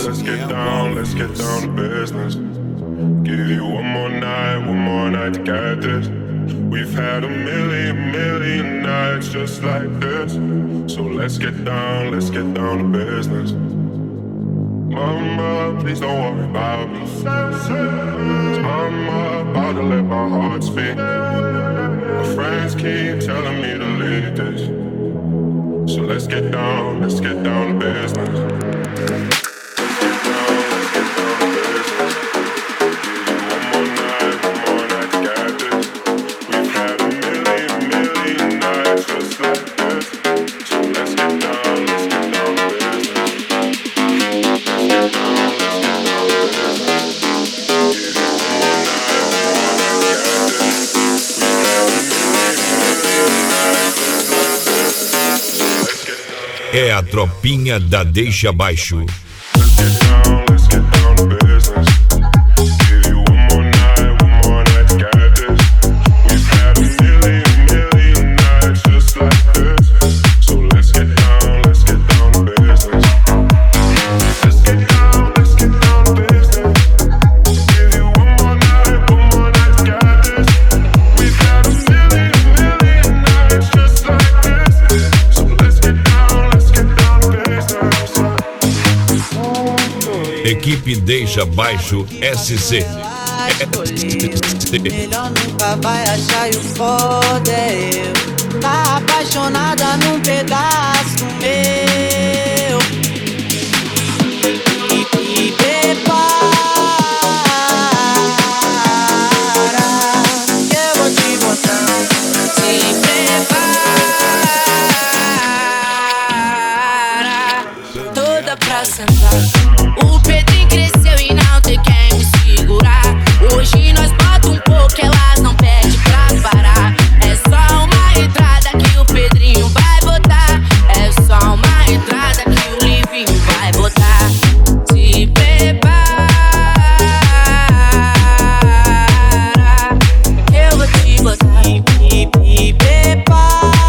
let's get down to business. Give you one more night to get this. We've had a million nights just like this. So let's get down to business. Mama, please don't worry about me. I'm about to let my heart speak. My friends keep telling me to leave this. So let's get down to business. É a tropinha da Deixa Baixo. Equipe Deixa Baixo SC. Melhor nunca vai achar e o foda é eu. Tá apaixonada num pedaço meu. E prepara que eu vou te botar. Se prepara toda pra sentar. O Pedrinho cresceu e não tem quem me segurar. Hoje nós bota um pouco, elas não pedem pra parar. É só uma entrada que o Pedrinho vai botar. É só uma entrada que o Livinho vai botar. Se prepara, eu vou te botar. Me prepara,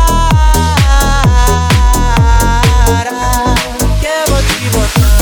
que eu vou te botar.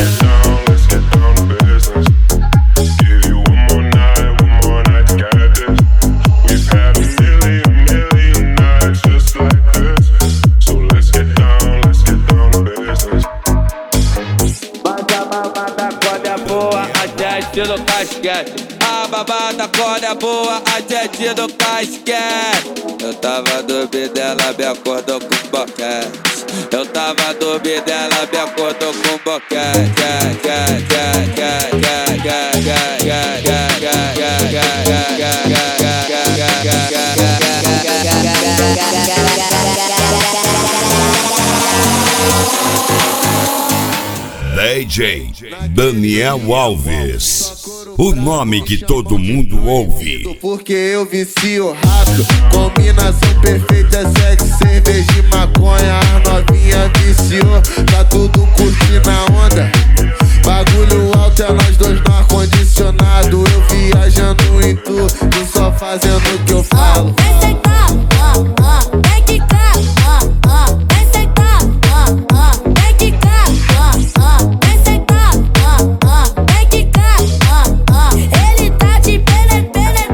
Do casquete, a babada corda boa, a gente do casquete. Eu tava dormindo, ela me acordou com boquete. Eu tava dormindo, ela me acordou com boquete. DJ Daniel Alves, o nome que todo mundo ouve. Porque eu vicio rápido, combinação perfeita, sexo, cerveja e maconha. A novinha viciou, tá tudo curtindo a onda. Bagulho alto é nós dois no ar-condicionado. Eu viajando em tu só fazendo o que eu falo. Vem sentar, vem quicar, vem sentar, vem quicar, vem sentar, vem quicar. Ele tá de pene.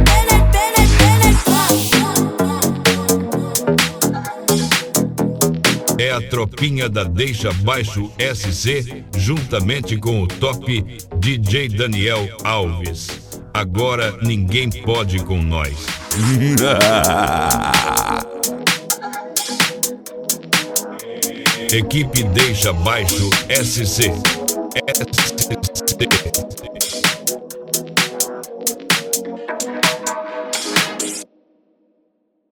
É a tropinha da Deixa Baixo SC, juntamente com o top DJ Daniel Alves. Agora ninguém pode com nós. Equipe Deixa Baixo SC.